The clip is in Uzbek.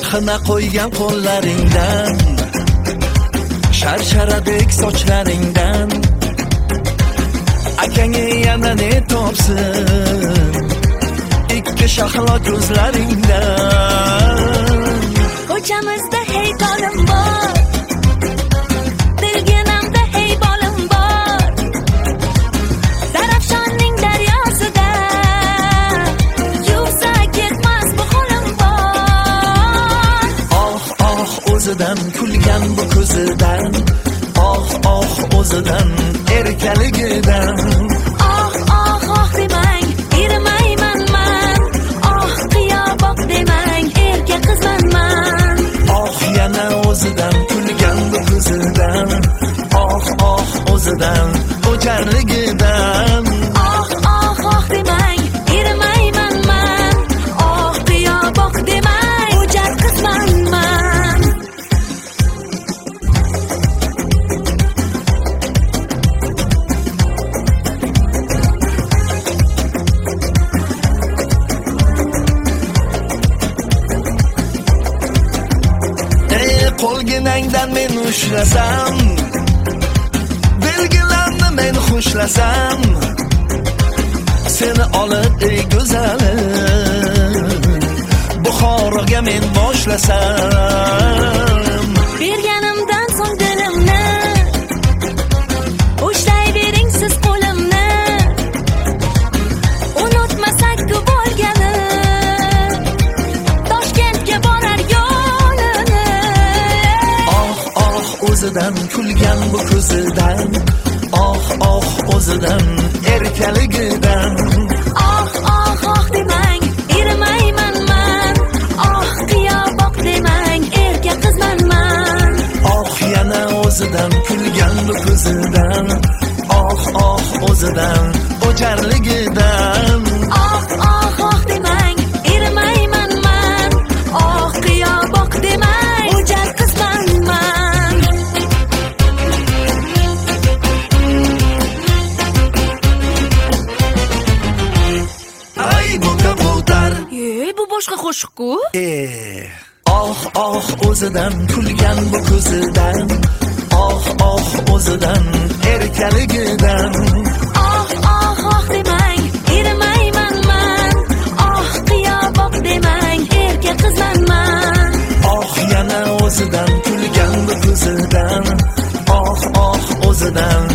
xina qo'ygan qo'llaringdan, sharsharadek sochlaringdan akangga yana ne topsin, ikki shahlo ko'zlaringdan. Ko'chamizda hey tolim bor, dilginamda hey bolim bor, Zarafshonning daryosida yuvsa ketmas bu qo'lim bor. Oh oh o'zidan kulgan bu ko'zidan, oh oh o'zidan erkaligidan. Oh oh oh demang, erimayman man, oh qiyoboq demang, erka qizman man. Oh yana o'zidan kulgan bu ko'zidan, oh oh o'zidan o'jarligidan. Oh oh oh demang, erimayman man, oh qiyoboq demang, o'jar qizman man. Qo'lginangdan men ushlasam, belgilarni men xushlasam, seni olib ey go'zalim Buxoroga men boshlasam. Berganimdan so'ng dilimni ushlayvering siz qo'limni, unutmasak ku bo'lgani Toshkentga borar yo'lini. Oh oh o'zidan kulgan bu ko'zidan, oh oh o'zidan erkaligidan. Oh oh oh demang, erimayman man, oh qiyoboq demang, erka qizman man. Oh yana o'zidan kulgan bu ko'zidan, oh oh o'zidan o'jarligidan. Oh oh oh demang, erimayman man, oh qiyoboq demang, o'jar qizman man. Ay bu kabutar, Bu boshqa qo'shiq-ku. oh oh o'zidan kulgan bu ko'zidan, oh oh o'zidan erkaligidan. Oh oh oh demang, erimayman man, oh qiyoboq demang, erka qizman man. Oh yana o'zidan kulgan bu ko'zidan, oh oh o'zidan